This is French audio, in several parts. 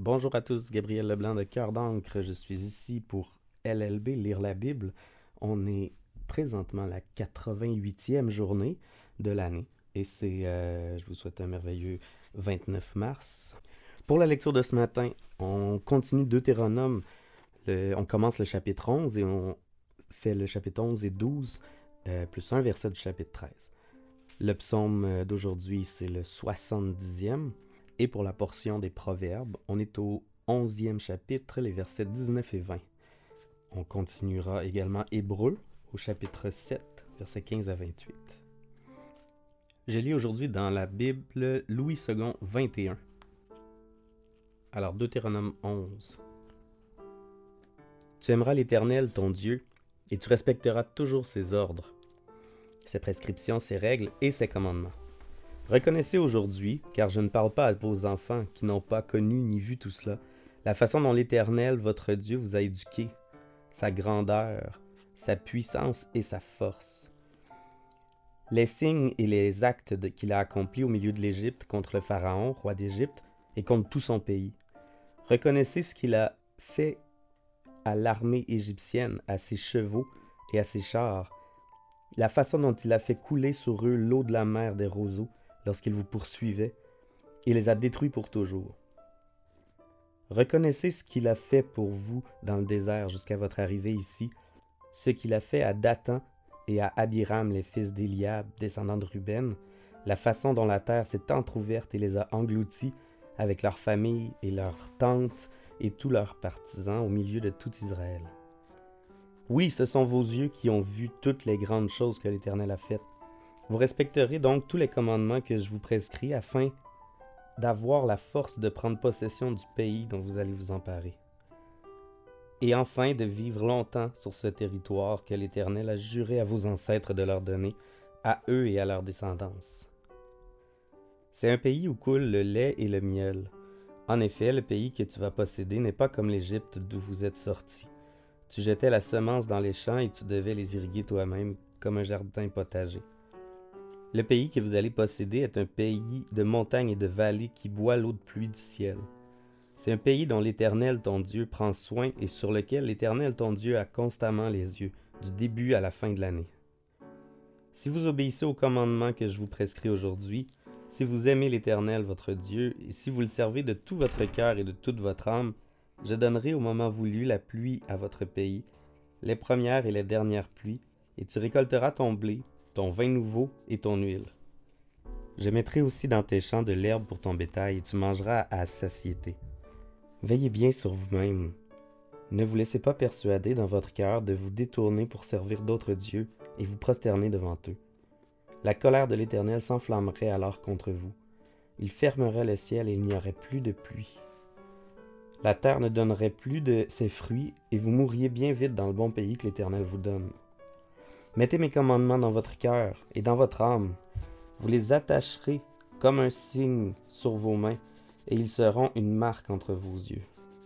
Bonjour à tous, Gabriel Leblanc de Cœur d'encre. Je suis ici pour LLB, lire la Bible. On est présentement à la 88e journée de l'année et je vous souhaite un merveilleux 29 mars. Pour la lecture de ce matin, on continue Deutéronome. On commence le chapitre 11 et on fait le chapitre 11 et 12 plus un verset du chapitre 13. Le psaume d'aujourd'hui, c'est le 70e. Et pour la portion des Proverbes, on est au 11e chapitre, les versets 19 et 20. On continuera également Hébreu au chapitre 7, versets 15 à 28. Je lis aujourd'hui dans la Bible Louis II 21. Alors, Deutéronome 11. Tu aimeras l'Éternel, ton Dieu, et tu respecteras toujours ses ordres, ses prescriptions, ses règles et ses commandements. Reconnaissez aujourd'hui, car je ne parle pas à vos enfants qui n'ont pas connu ni vu tout cela, la façon dont l'Éternel, votre Dieu, vous a éduqué, sa grandeur, sa puissance et sa force. Les signes et les actes qu'il a accomplis au milieu de l'Égypte contre le Pharaon, roi d'Égypte, et contre tout son pays. Reconnaissez ce qu'il a fait à l'armée égyptienne, à ses chevaux et à ses chars, la façon dont il a fait couler sur eux l'eau de la mer des roseaux, lorsqu'il vous poursuivait, et les a détruits pour toujours. Reconnaissez ce qu'il a fait pour vous dans le désert jusqu'à votre arrivée ici, ce qu'il a fait à Dathan et à Abiram, les fils d'Éliab, descendants de Ruben, la façon dont la terre s'est entr'ouverte et les a engloutis avec leurs familles et leurs tentes et tous leurs partisans au milieu de tout Israël. Oui, ce sont vos yeux qui ont vu toutes les grandes choses que l'Éternel a faites. Vous respecterez donc tous les commandements que je vous prescris afin d'avoir la force de prendre possession du pays dont vous allez vous emparer. Et enfin de vivre longtemps sur ce territoire que l'Éternel a juré à vos ancêtres de leur donner, à eux et à leur descendance. C'est un pays où coule le lait et le miel. En effet, le pays que tu vas posséder n'est pas comme l'Égypte d'où vous êtes sortis. Tu jetais la semence dans les champs et tu devais les irriguer toi-même comme un jardin potager. Le pays que vous allez posséder est un pays de montagnes et de vallées qui boit l'eau de pluie du ciel. C'est un pays dont l'Éternel, ton Dieu, prend soin et sur lequel l'Éternel, ton Dieu, a constamment les yeux, du début à la fin de l'année. Si vous obéissez aux commandements que je vous prescris aujourd'hui, si vous aimez l'Éternel, votre Dieu, et si vous le servez de tout votre cœur et de toute votre âme, je donnerai au moment voulu la pluie à votre pays, les premières et les dernières pluies, et tu récolteras ton blé, ton vin nouveau et ton huile. Je mettrai aussi dans tes champs de l'herbe pour ton bétail, et tu mangeras à satiété. Veillez bien sur vous-même. Ne vous laissez pas persuader dans votre cœur de vous détourner pour servir d'autres dieux et vous prosterner devant eux. La colère de l'Éternel s'enflammerait alors contre vous. Il fermerait le ciel et il n'y aurait plus de pluie. La terre ne donnerait plus de ses fruits et vous mourriez bien vite dans le bon pays que l'Éternel vous donne. Mettez mes commandements dans votre cœur et dans votre âme. Vous les attacherez comme un signe sur vos mains, et ils seront une marque entre vos yeux.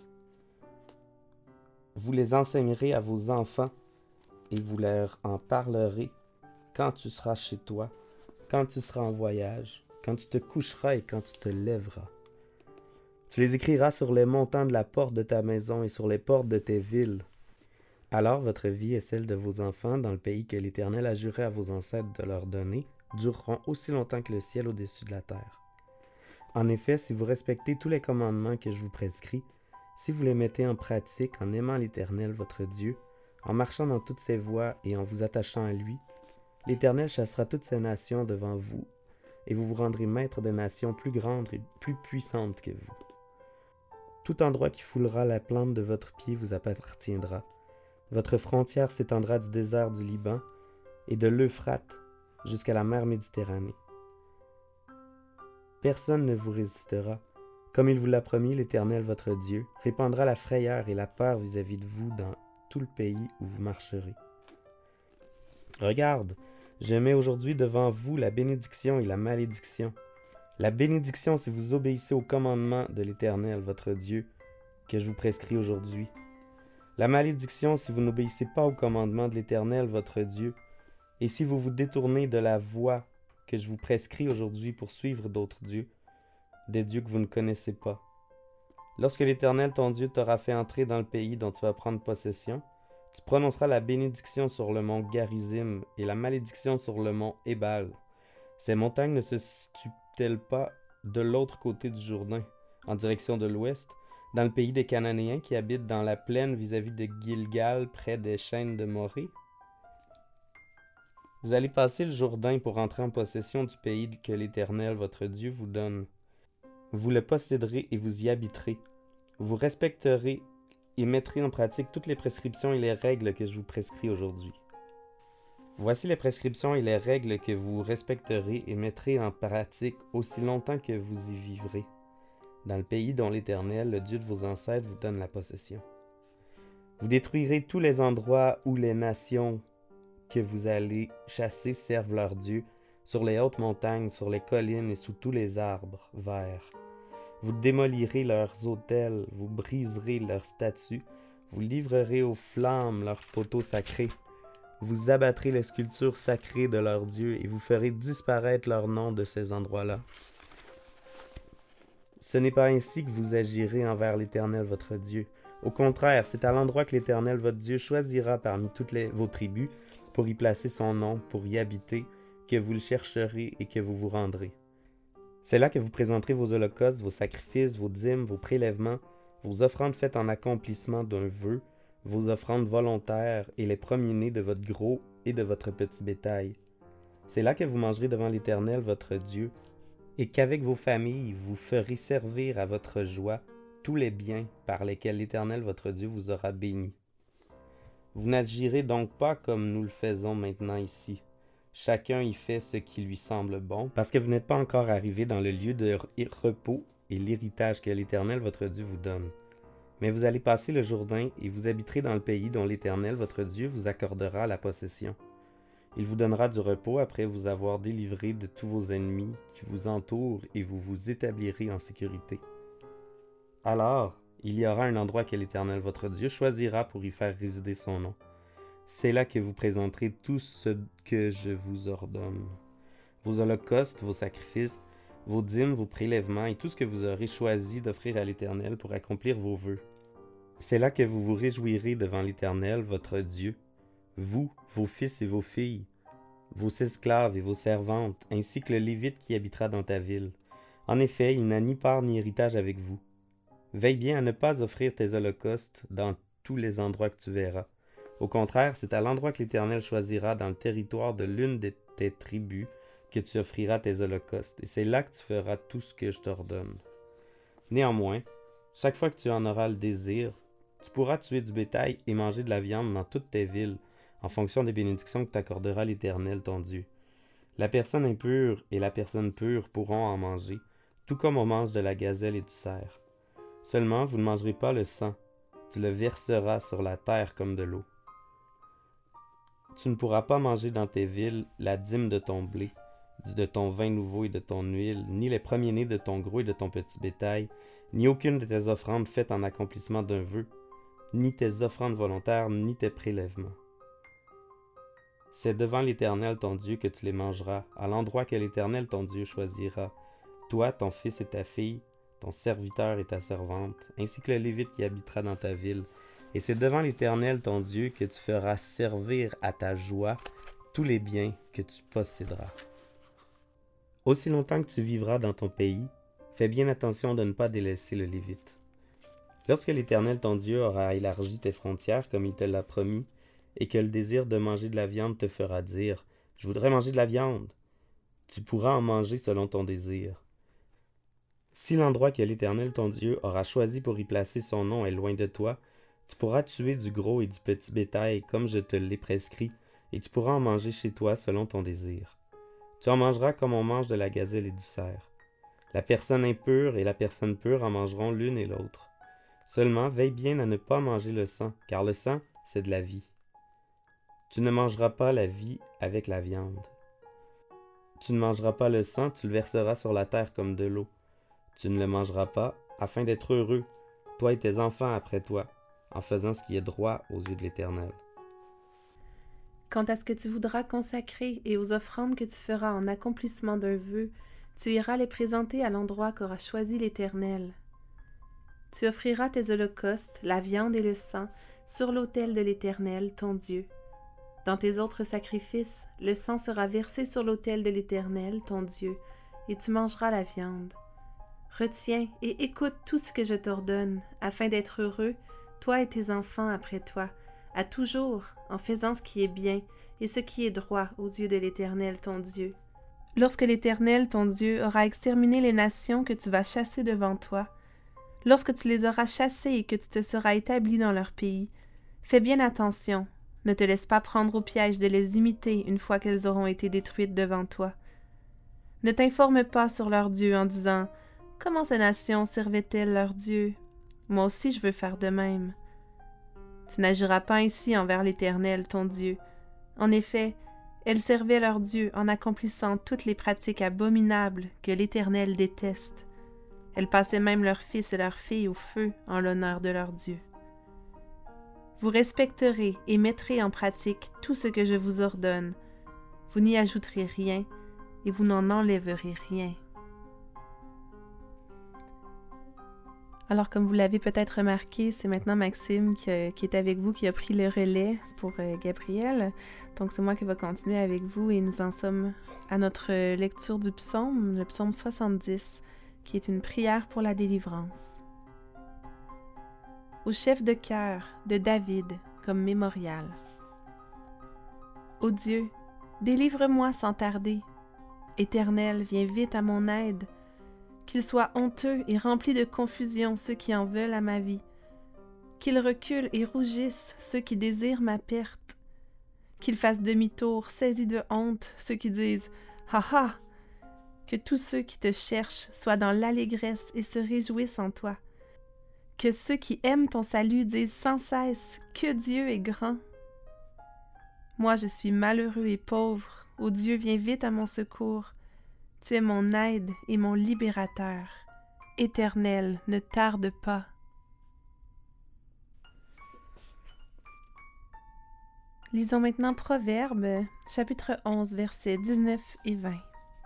Vous les enseignerez à vos enfants, et vous leur en parlerez quand tu seras chez toi, quand tu seras en voyage, quand tu te coucheras et quand tu te lèveras. Tu les écriras sur les montants de la porte de ta maison et sur les portes de tes villes. Alors votre vie et celle de vos enfants dans le pays que l'Éternel a juré à vos ancêtres de leur donner dureront aussi longtemps que le ciel au-dessus de la terre. En effet, si vous respectez tous les commandements que je vous prescris, si vous les mettez en pratique en aimant l'Éternel votre Dieu, en marchant dans toutes ses voies et en vous attachant à lui, l'Éternel chassera toutes ces nations devant vous, et vous vous rendrez maître de nations plus grandes et plus puissantes que vous. Tout endroit qui foulera la plante de votre pied vous appartiendra. Votre frontière s'étendra du désert du Liban et de l'Euphrate jusqu'à la mer Méditerranée. Personne ne vous résistera. Comme il vous l'a promis, l'Éternel votre Dieu répandra la frayeur et la peur vis-à-vis de vous dans tout le pays où vous marcherez. Regarde, je mets aujourd'hui devant vous la bénédiction et la malédiction. La bénédiction si vous obéissez aux commandements de l'Éternel votre Dieu que je vous prescris aujourd'hui. La malédiction si vous n'obéissez pas aux commandements de l'Éternel votre Dieu, et si vous vous détournez de la voie que je vous prescris aujourd'hui pour suivre d'autres dieux, des dieux que vous ne connaissez pas. Lorsque l'Éternel ton Dieu t'aura fait entrer dans le pays dont tu vas prendre possession, tu prononceras la bénédiction sur le mont Garizim et la malédiction sur le mont Ébal. Ces montagnes ne se situent-elles pas de l'autre côté du Jourdain, en direction de l'ouest, dans le pays des Cananéens qui habitent dans la plaine vis-à-vis de Gilgal, près des chênes de Morée? Vous allez passer le Jourdain pour entrer en possession du pays que l'Éternel, votre Dieu, vous donne. Vous le posséderez et vous y habiterez. Vous respecterez et mettrez en pratique toutes les prescriptions et les règles que je vous prescris aujourd'hui. Voici les prescriptions et les règles que vous respecterez et mettrez en pratique aussi longtemps que vous y vivrez, dans le pays dont l'Éternel, le Dieu de vos ancêtres, vous donne la possession. Vous détruirez tous les endroits où les nations que vous allez chasser servent leur Dieu, sur les hautes montagnes, sur les collines et sous tous les arbres verts. Vous démolirez leurs autels, vous briserez leurs statues, vous livrerez aux flammes leurs poteaux sacrés. Vous abattrez les sculptures sacrées de leurs dieux et vous ferez disparaître leur nom de ces endroits-là. Ce n'est pas ainsi que vous agirez envers l'Éternel votre Dieu. Au contraire, c'est à l'endroit que l'Éternel votre Dieu choisira parmi toutes vos tribus pour y placer son nom, pour y habiter, que vous le chercherez et que vous vous rendrez. C'est là que vous présenterez vos holocaustes, vos sacrifices, vos dîmes, vos prélèvements, vos offrandes faites en accomplissement d'un vœu, vos offrandes volontaires et les premiers-nés de votre gros et de votre petit bétail. C'est là que vous mangerez devant l'Éternel votre Dieu, et qu'avec vos familles vous ferez servir à votre joie tous les biens par lesquels l'Éternel votre Dieu vous aura béni. Vous n'agirez donc pas comme nous le faisons maintenant ici. Chacun y fait ce qui lui semble bon, parce que vous n'êtes pas encore arrivé dans le lieu de repos et l'héritage que l'Éternel votre Dieu vous donne. Mais vous allez passer le Jourdain et vous habiterez dans le pays dont l'Éternel votre Dieu vous accordera la possession. Il vous donnera du repos après vous avoir délivré de tous vos ennemis qui vous entourent et vous vous établirez en sécurité. Alors, il y aura un endroit que l'Éternel votre Dieu choisira pour y faire résider son nom. C'est là que vous présenterez tout ce que je vous ordonne. Vos holocaustes, vos sacrifices, vos dîmes, vos prélèvements et tout ce que vous aurez choisi d'offrir à l'Éternel pour accomplir vos vœux. C'est là que vous vous réjouirez devant l'Éternel, votre Dieu, vous, vos fils et vos filles, vos esclaves et vos servantes, ainsi que le Lévite qui habitera dans ta ville. En effet, il n'a ni part ni héritage avec vous. Veille bien à ne pas offrir tes holocaustes dans tous les endroits que tu verras. Au contraire, c'est à l'endroit que l'Éternel choisira dans le territoire de l'une de tes tribus que tu offriras tes holocaustes, et c'est là que tu feras tout ce que je t'ordonne. Néanmoins, chaque fois que tu en auras le désir, tu pourras tuer du bétail et manger de la viande dans toutes tes villes, en fonction des bénédictions que t'accordera l'Éternel ton Dieu. La personne impure et la personne pure pourront en manger, tout comme on mange de la gazelle et du cerf. Seulement, vous ne mangerez pas le sang, tu le verseras sur la terre comme de l'eau. Tu ne pourras pas manger dans tes villes la dîme de ton blé, de ton vin nouveau et de ton huile, ni les premiers-nés de ton gros et de ton petit bétail, ni aucune de tes offrandes faites en accomplissement d'un vœu, ni tes offrandes volontaires, ni tes prélèvements. C'est devant l'Éternel ton Dieu que tu les mangeras, à l'endroit que l'Éternel ton Dieu choisira, toi, ton fils et ta fille, ton serviteur et ta servante, ainsi que le Lévite qui habitera dans ta ville. Et c'est devant l'Éternel ton Dieu que tu feras servir à ta joie tous les biens que tu posséderas. Aussi longtemps que tu vivras dans ton pays, fais bien attention de ne pas délaisser le Lévite. Lorsque l'Éternel ton Dieu aura élargi tes frontières comme il te l'a promis, et que le désir de manger de la viande te fera dire « Je voudrais manger de la viande », tu pourras en manger selon ton désir. Si l'endroit que l'Éternel ton Dieu aura choisi pour y placer son nom est loin de toi, tu pourras tuer du gros et du petit bétail comme je te l'ai prescrit, et tu pourras en manger chez toi selon ton désir. Tu en mangeras comme on mange de la gazelle et du cerf. La personne impure et la personne pure en mangeront l'une et l'autre. Seulement, veille bien à ne pas manger le sang, car le sang, c'est de la vie. Tu ne mangeras pas la vie avec la viande. Tu ne mangeras pas le sang, tu le verseras sur la terre comme de l'eau. Tu ne le mangeras pas, afin d'être heureux, toi et tes enfants après toi, en faisant ce qui est droit aux yeux de l'Éternel. Quant à ce que tu voudras consacrer et aux offrandes que tu feras en accomplissement d'un vœu, tu iras les présenter à l'endroit qu'aura choisi l'Éternel. tu offriras tes holocaustes, la viande et le sang, sur l'autel de l'Éternel, ton Dieu. Dans tes autres sacrifices, le sang sera versé sur l'autel de l'Éternel, ton Dieu, et tu mangeras la viande. Retiens et écoute tout ce que je t'ordonne, afin d'être heureux, toi et tes enfants après toi, à toujours, en faisant ce qui est bien et ce qui est droit aux yeux de l'Éternel, ton Dieu. Lorsque l'Éternel, ton Dieu, aura exterminé les nations que tu vas chasser devant toi, lorsque tu les auras chassées et que tu te seras établi dans leur pays, fais bien attention, ne te laisse pas prendre au piège de les imiter une fois qu'elles auront été détruites devant toi. Ne t'informe pas sur leur Dieu en disant « Comment ces nations servaient-elles leur Dieu? Moi aussi je veux faire de même. » Tu n'agiras pas ainsi envers l'Éternel, ton Dieu. En effet, elles servaient leur Dieu en accomplissant toutes les pratiques abominables que l'Éternel déteste. Elles passaient même leurs fils et leurs filles au feu en l'honneur de leur Dieu. Vous respecterez et mettrez en pratique tout ce que je vous ordonne. Vous n'y ajouterez rien et vous n'en enlèverez rien. Alors, comme vous l'avez peut-être remarqué, c'est maintenant Maxime qui est avec vous, qui a pris le relais pour Gabriel. Donc, c'est moi qui vais continuer avec vous et nous en sommes à notre lecture du psaume, le psaume 70, qui est une prière pour la délivrance. Au chef de chœur de David comme mémorial. Ô Dieu, délivre-moi sans tarder. Éternel, viens vite à mon aide. Qu'ils soient honteux et remplis de confusion ceux qui en veulent à ma vie. Qu'ils reculent et rougissent ceux qui désirent ma perte. Qu'ils fassent demi-tour, saisis de honte, ceux qui disent « Ha ha !» Que tous ceux qui te cherchent soient dans l'allégresse et se réjouissent en toi. Que ceux qui aiment ton salut disent sans cesse que Dieu est grand. Moi, je suis malheureux et pauvre. Ô Dieu, viens vite à mon secours. Tu es mon aide et mon libérateur. Éternel, ne tarde pas. Lisons maintenant Proverbes, chapitre 11, versets 19 et 20.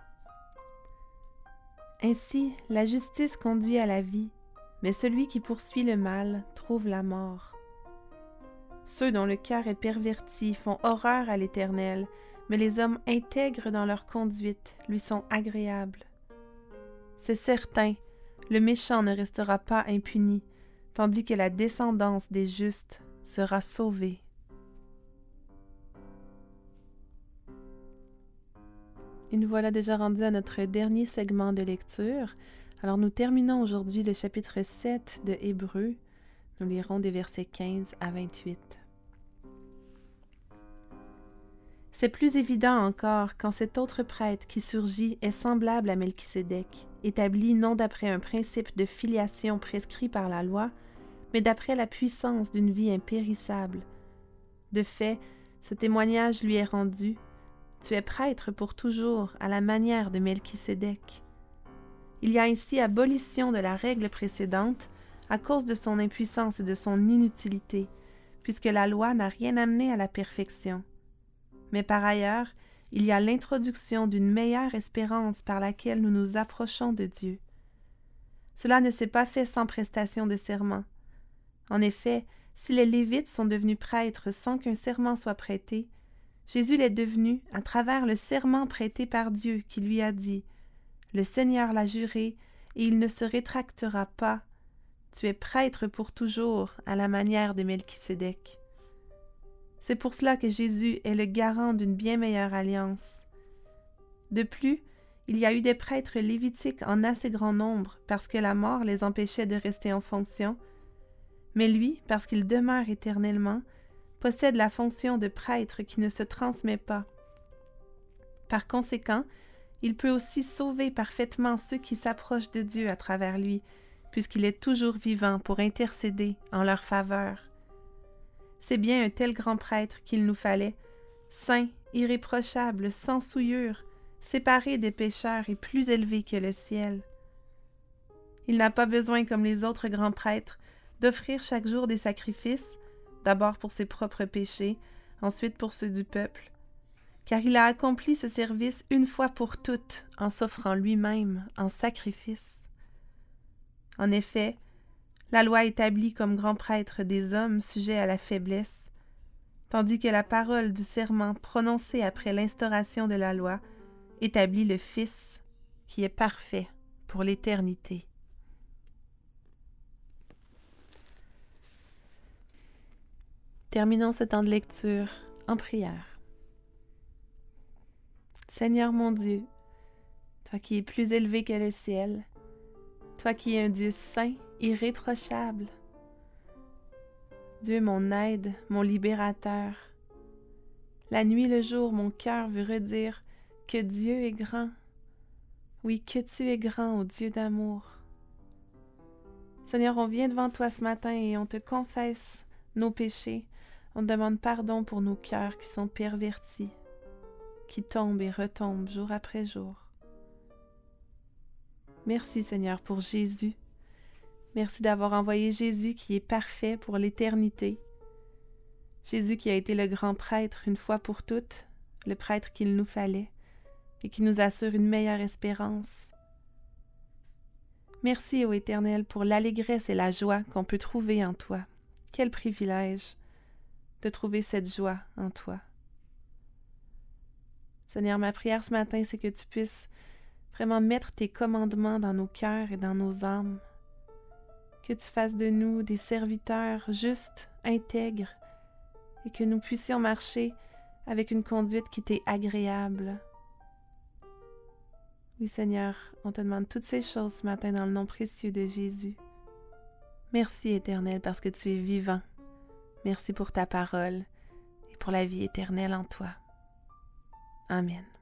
Ainsi, la justice conduit à la vie, mais celui qui poursuit le mal trouve la mort. Ceux dont le cœur est perverti font horreur à l'Éternel, mais les hommes intègres dans leur conduite lui sont agréables. C'est certain, le méchant ne restera pas impuni, tandis que la descendance des justes sera sauvée. Et nous voilà déjà rendus à notre dernier segment de lecture. Alors nous terminons aujourd'hui le chapitre 7 de Hébreux. Nous lirons des versets 15 à 28. C'est plus évident encore quand cet autre prêtre qui surgit est semblable à Melchisédek, établi non d'après un principe de filiation prescrit par la loi, mais d'après la puissance d'une vie impérissable. De fait, ce témoignage lui est rendu. Tu es prêtre pour toujours, à la manière de Melchisédek. Il y a ainsi abolition de la règle précédente à cause de son impuissance et de son inutilité, puisque la loi n'a rien amené à la perfection. Mais par ailleurs, il y a l'introduction d'une meilleure espérance par laquelle nous nous approchons de Dieu. Cela ne s'est pas fait sans prestation de serment. En effet, si les Lévites sont devenus prêtres sans qu'un serment soit prêté, Jésus l'est devenu à travers le serment prêté par Dieu qui lui a dit « Le Seigneur l'a juré et il ne se rétractera pas. Tu es prêtre pour toujours à la manière de Melchisédek. » C'est pour cela que Jésus est le garant d'une bien meilleure alliance. De plus, il y a eu des prêtres lévitiques en assez grand nombre parce que la mort les empêchait de rester en fonction, mais lui, parce qu'il demeure éternellement, possède la fonction de prêtre qui ne se transmet pas. Par conséquent, il peut aussi sauver parfaitement ceux qui s'approchent de Dieu à travers lui, puisqu'il est toujours vivant pour intercéder en leur faveur. C'est bien un tel grand prêtre qu'il nous fallait, saint, irréprochable, sans souillure, séparé des pécheurs et plus élevé que le ciel. Il n'a pas besoin, comme les autres grands prêtres, d'offrir chaque jour des sacrifices, d'abord pour ses propres péchés, ensuite pour ceux du peuple, car il a accompli ce service une fois pour toutes en s'offrant lui-même en sacrifice. En effet, La loi établit comme grand prêtre des hommes sujets à la faiblesse, tandis que la parole du serment prononcé après l'instauration de la loi établit le Fils qui est parfait pour l'éternité. Terminons ce temps de lecture en prière. Seigneur mon Dieu, toi qui es plus élevé que le ciel, toi qui es un Dieu saint, irréprochable, Dieu mon aide, mon libérateur, la nuit, le jour, mon cœur veut redire que Dieu est grand. Oui, que tu es grand, ô Dieu d'amour. Seigneur, on vient devant toi ce matin et on te confesse nos péchés. On te demande pardon pour nos cœurs qui sont pervertis, qui tombent et retombent jour après jour. Merci Seigneur pour Jésus. Merci d'avoir envoyé Jésus qui est parfait pour l'éternité. Jésus qui a été le grand prêtre une fois pour toutes, le prêtre qu'il nous fallait et qui nous assure une meilleure espérance. Merci ô Éternel pour l'allégresse et la joie qu'on peut trouver en toi. Quel privilège de trouver cette joie en toi. Seigneur, ma prière ce matin, c'est que tu puisses vraiment mettre tes commandements dans nos cœurs et dans nos âmes. Que tu fasses de nous des serviteurs justes, intègres, et que nous puissions marcher avec une conduite qui t'est agréable. Oui, Seigneur, on te demande toutes ces choses ce matin dans le nom précieux de Jésus. Merci, Éternel, parce que tu es vivant. Merci pour ta parole et pour la vie éternelle en toi. Amen.